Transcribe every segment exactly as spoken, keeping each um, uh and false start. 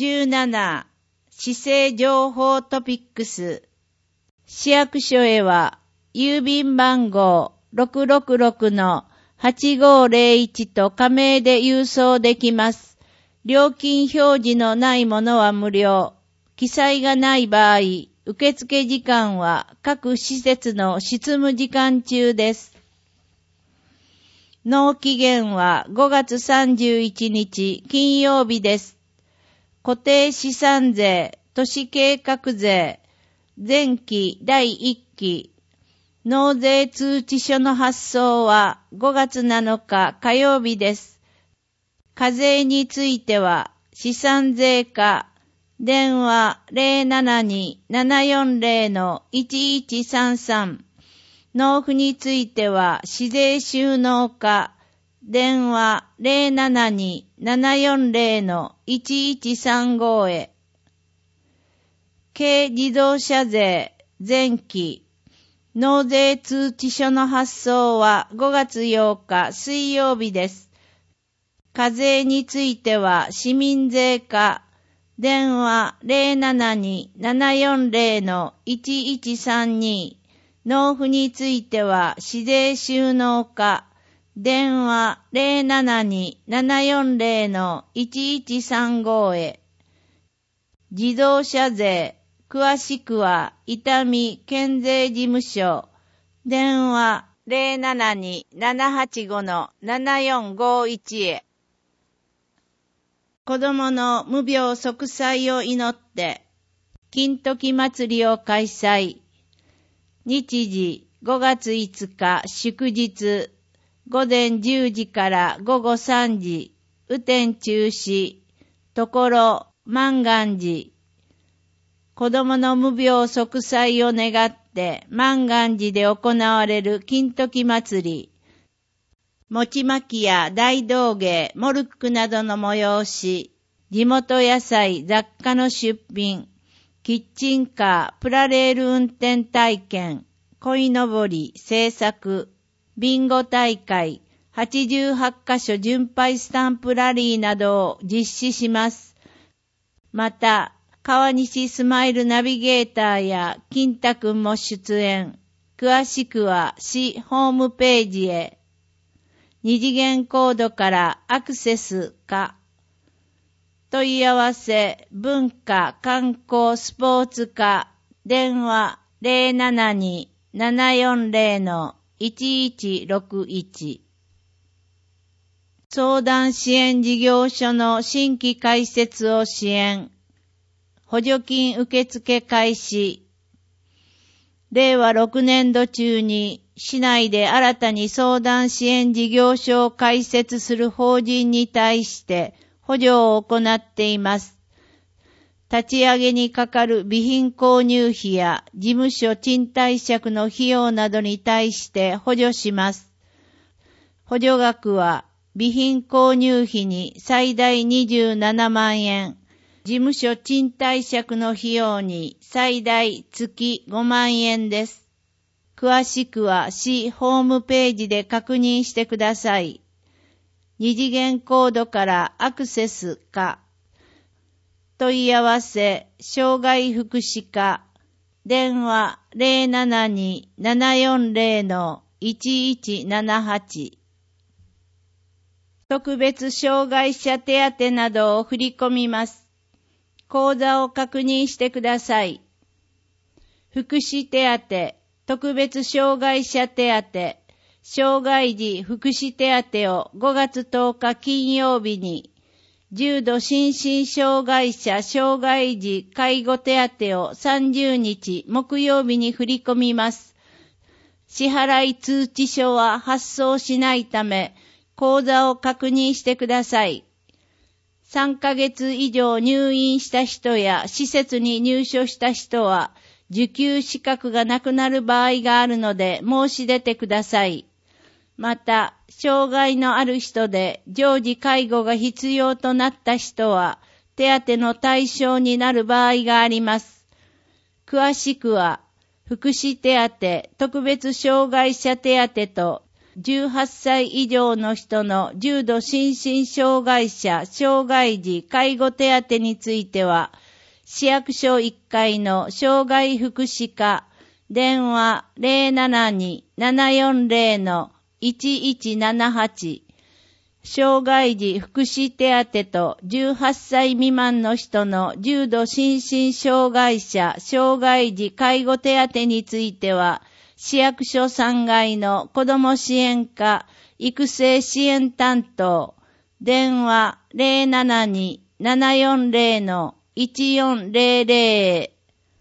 じゅうなな、市政情報トピックス。市役所へは、郵便番号 ろくろくろくのはちごーぜろいち と加盟で郵送できます。料金表示のないものは無料。記載がない場合、受付時間は各施設の執務時間中です。納期限はごがつさんじゅういちにち金曜日です。固定資産税、都市計画税、前期だいいっき、納税通知書の発送はごがつなのか火曜日です。課税については資産税課、電話 ゼロななにーななよんぜろのいちいちさんさん、納付については市税収納課、電話 ゼロななにーななよんぜろのいちいちさんご へ。軽自動車税前期、納税通知書の発送はごがつようか水曜日です。課税については市民税課、電話 ゼロななにーななよんぜろのいちいちさんに、納付については市税収納課、電話 ゼロななにーななよんぜろのいちいちさんご へ。自動車税、詳しくは伊丹県税事務所、電話 ゼロななにーななはちごのななよんごいち へ。子供の無病息災を祈って、金時祭りを開催。日時ごがついつか祝日、午前じゅうじからごごさんじ、雨天中止、ところ万願寺。子供の無病息災を願って万願寺で行われる金時祭り。餅巻きや大道芸、モルックなどの催し、地元野菜、雑貨の出品、キッチンカー、プラレール運転体験、鯉のぼり、制作、ビンゴ大会、はちじゅうはちかしょ巡拝スタンプラリーなどを実施します。また、川西スマイルナビゲーターや金太くんも出演。詳しくは市ホームページへ。二次元コードからアクセスか。問い合わせ、文化、観光、スポーツ課、電話 ゼロななにーななよんぜろのいちいちろくいち。相談支援事業所の新規開設を支援。補助金受付開始。れいわろくねんど中に市内で新たに相談支援事業所を開設する法人に対して補助を行っています。立ち上げにかかる備品購入費や事務所賃貸借の費用などに対して補助します。補助額は備品購入費に最大にじゅうななまんえん、事務所賃貸借の費用に最大月ごまんえんです。詳しくは市ホームページで確認してください。二次元コードからアクセスか。問い合わせ、障害福祉課、電話 ゼロななにーななよんぜろのいちいちななはち。特別障害者手当などを振り込みます。口座を確認してください。福祉手当、特別障害者手当、障害児福祉手当をごがつとおか金曜日に、重度心身障害者障害児介護手当をさんじゅうにち木曜日に振り込みます。支払い通知書は発送しないため、口座を確認してください。さんかげつ以上入院した人や施設に入所した人は受給資格がなくなる場合があるので申し出てください。また、障害のある人で常時介護が必要となった人は手当の対象になる場合があります。詳しくは福祉手当、特別障害者手当とじゅうはっさい以上の人の重度心身障害者、障害児介護手当については、市役所いっかいの障害福祉課、電話 ゼロななに ななよんゼロ のいちいちななはち、障害児福祉手当とじゅうはっさい未満の人の重度心身障害者、障害児介護手当については、市役所さんがいの子ども支援課、育成支援担当、電話 ゼロななに ななよんゼロ のいちよんゼロゼロ、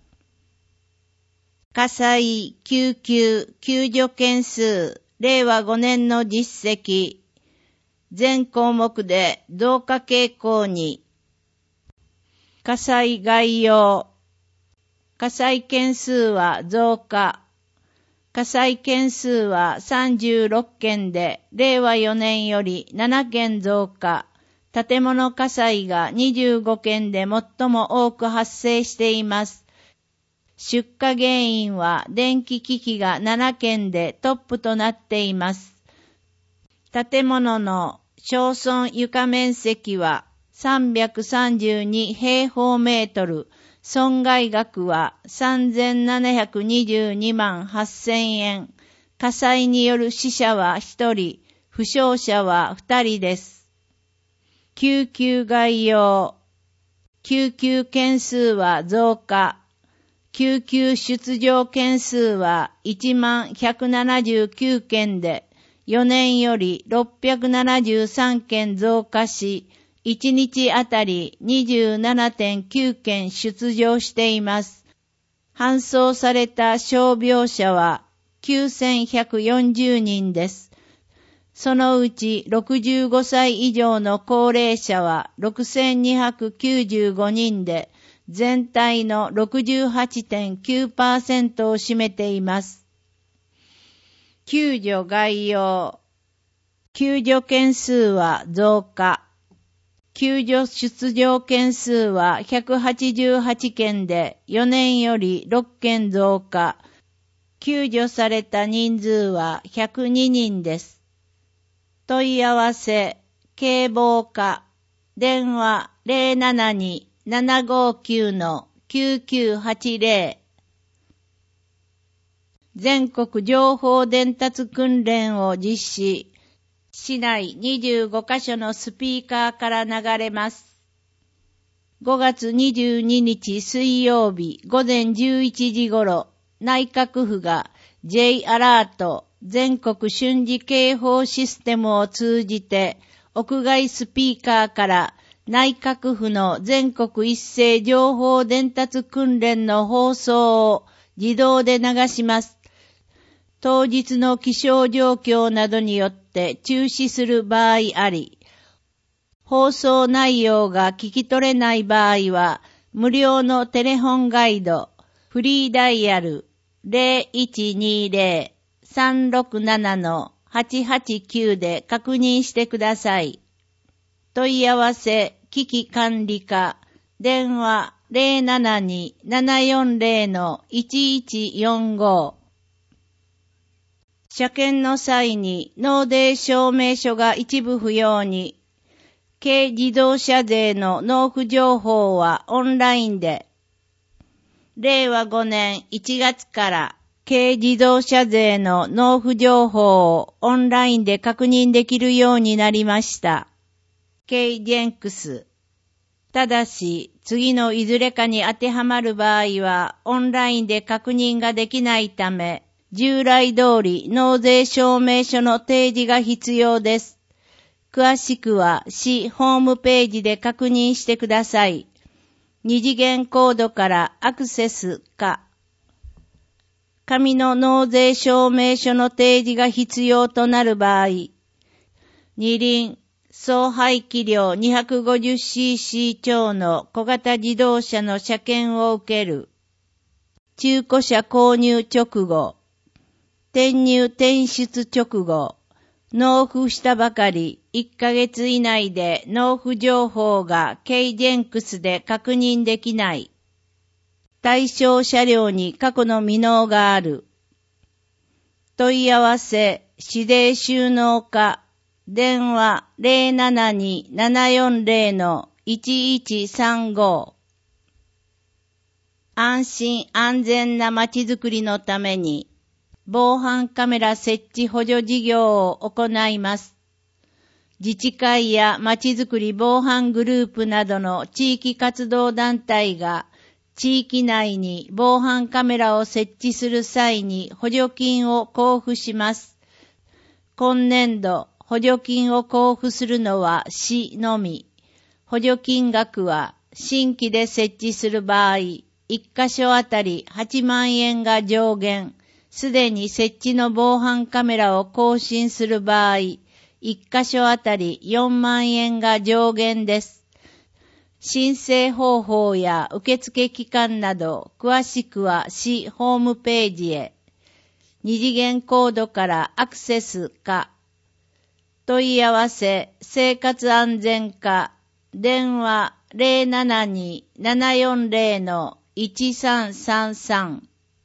火災、救急、救助件数、れいわごねんの実績、全項目で増加傾向に。火災概要。火災件数は増加。火災件数はさんじゅうろっけんで、れいわよねんよりななけん増加。建物火災がにじゅうごけんで最も多く発生しています。出火原因は電気機器がななけんでトップとなっています。建物の焼損床面積はさんびゃくさんじゅうにへいほうメートル、損害額はさんぜんななひゃくにじゅうにまんはっせんえん。火災による死者はひとり、負傷者はふたりです。救急概要。救急件数は増加。救急出場件数はいちまんひゃくななじゅうきゅうけんで、よねんよりろっぴゃくななじゅうさんけん増加し、いちにちあたり にじゅうななてんきゅうけん出場しています。搬送された傷病者はきゅうせんひゃくよんじゅうにんです。そのうちろくじゅうごさい以上の高齢者はろくせんにひゃくきゅうじゅうごにんで、全体の ろくじゅうはちてんきゅうパーセント を占めています。救助概要。救助件数は増加。救助出場件数はひゃくはちじゅうはちけんでよねんよりろっけん増加。救助された人数はひゃくににんです。問い合わせ、警防課、電話 ゼロななに ななごきゅう のきゅうきゅうはちゼロ。全国情報伝達訓練を実施。市内にじゅうごかしょのスピーカーから流れます。ごがつにじゅうににち水曜日ごぜんじゅういちじごろ、内閣府が J アラート全国瞬時警報システムを通じて屋外スピーカーから内閣府の全国一斉情報伝達訓練の放送を自動で流します。当日の気象状況などによって中止する場合あり、放送内容が聞き取れない場合は、無料のテレフォンガイド、フリーダイヤル ゼロいちにゼロ さんろくなな のはちはちきゅう で確認してください。問い合わせ、危機管理課、電話 ゼロななに ななよんゼロ のいちいちよんご。車検の際に納税証明書が一部不要に、軽自動車税の納付情報はオンラインで、れいわごねんいちがつから軽自動車税の納付情報をオンラインで確認できるようになりました。軽ジェンクス。ただし、次のいずれかに当てはまる場合はオンラインで確認ができないため、従来通り納税証明書の提示が必要です。詳しくは市ホームページで確認してください。二次元コードからアクセスか。紙の納税証明書の提示が必要となる場合、二輪、総排気量 にひゃくごじゅっシーシー 超の小型自動車の車検を受ける。中古車購入直後、転入転出直後、納付したばかりいっかげつ以内で納付情報が軽ジェンクスで確認できない。対象車両に過去の未納がある。問い合わせ、 指令収納課、電話 ゼロななにーななよんゼロ のいちいちさんご。安心安全なまちづくりのために、防犯カメラ設置補助事業を行います。自治会やまちづくり防犯グループなどの地域活動団体が地域内に防犯カメラを設置する際に補助金を交付します。今年度、補助金を交付するのは市のみ。補助金額は新規で設置する場合、一箇所あたりはちまんえんが上限。すでに設置の防犯カメラを更新する場合、一箇所あたりよんまんえんが上限です。申請方法や受付期間など、詳しくは市ホームページへ。二次元コードからアクセスか。問い合わせ、生活安全課、電話 ゼロななにーななよんゼロ のいちさんさんさん。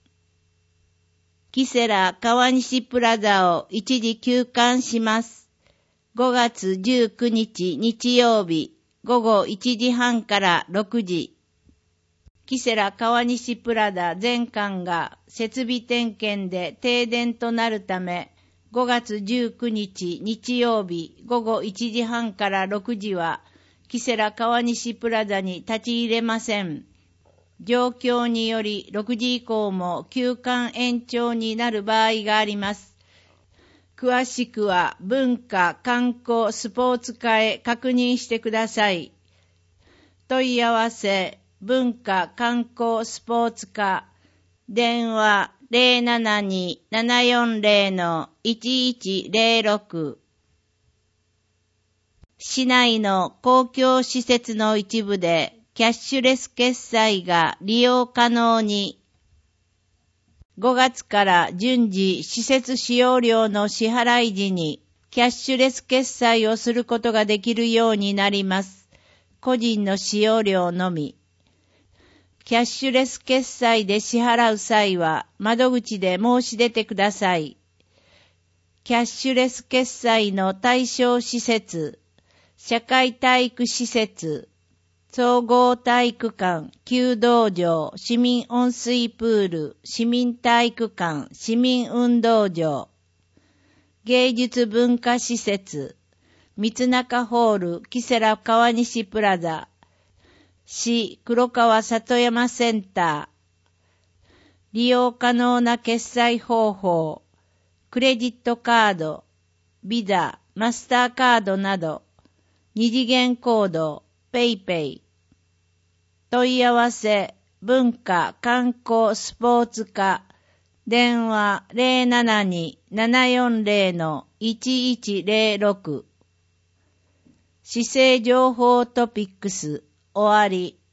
キセラ川西プラザを一時休館します。ごがつじゅうくにち日曜日ごごいちじはんからろくじ。キセラ川西プラザ全館が設備点検で停電となるため、ごがつじゅうくにち日曜日ごごいちじはんからろくじは、キセラ川西プラザに立ち入れません。状況によりろくじ以降も休館延長になる場合があります。詳しくは文化、観光、スポーツ課へ確認してください。問い合わせ、文化、観光、スポーツ課、電話 ゼロななにーななよんゼロ のいちいちゼロろく。市内の公共施設の一部でキャッシュレス決済が利用可能に。ごがつから順次施設使用料の支払い時にキャッシュレス決済をすることができるようになります。個人の使用料のみ。キャッシュレス決済で支払う際は窓口で申し出てください。キャッシュレス決済の対象施設、社会体育施設、総合体育館、弓道場、市民温水プール、市民体育館、市民運動場、芸術文化施設、三中ホール、キセラ川西プラザ、市黒川里山センター、利用可能な決済方法、クレジットカード、ビザ、マスターカードなど、二次元コード、ペイペイ。問い合わせ、文化、観光、スポーツ課、電話 ゼロななにーななよんゼロ のいちいちゼロろく。市政情報トピックス終わり。